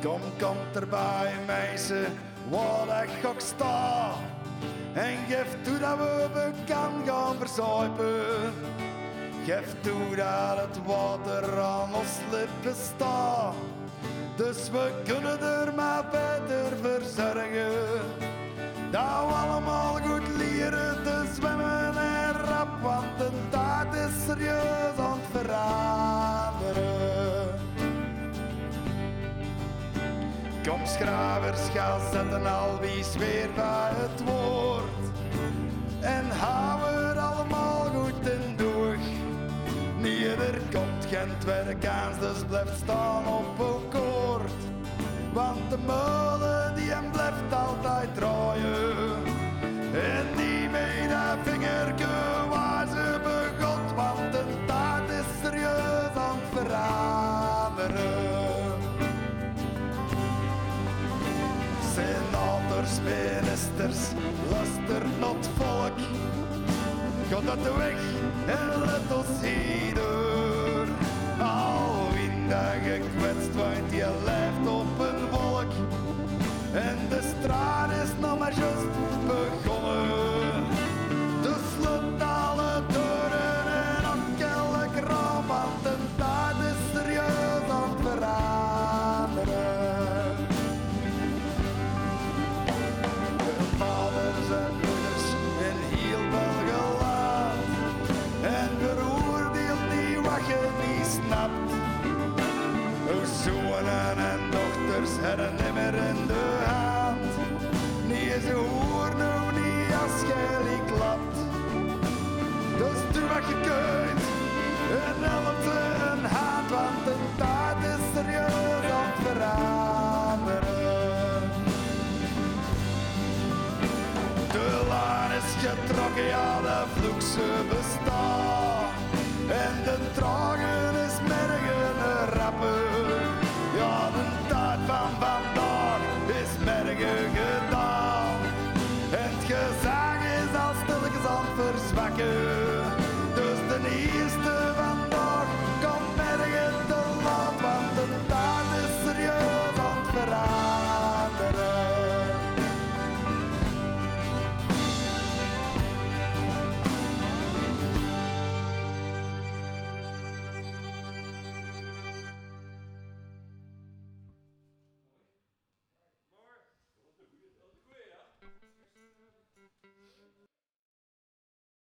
Kom erbij, meisje, waar ik ook sta. En geef toe dat we bekend gaan verzuipen. Geef toe dat het water aan ons lippen staat. Dus we kunnen er maar beter verzorgen. Dat we allemaal goed leren te zwemmen en rap, want de tijd is serieus aan het veranderen. Kom schrijvers, ga zetten al wie weer bij het woord. En houden het allemaal goed in doeg. Niet er komt geen tweede kans, dus blijft staan op akkoord. Want de molen die hem blijft altijd draaien. En die met dat vingerke wijzen begot, want de tijd is serieus aan het veranderen. Senators, ministers, luister naar het volk. Gaat dat de weg en let ons hierdoor. Al wie dat gekwetst wordt, die leeft op een wolk. En de straat is nog maar juist begonnen. Dus sluit alle deuren en ook elk raam, want de tijd is serieus aan het veranderen. Vaders en moeders in heel Belgeland. En veroordeelt die wat je niet snapt. Zonen en dochters hebben nimmer in de hand. Niet eens hoor nou niet als jij die klapt. Dus doe wat je kunt en help ze een hand, want de tijd is serieus aan het veranderen. De lijn is getrokken, ja de vloekse bestaat. En de trouw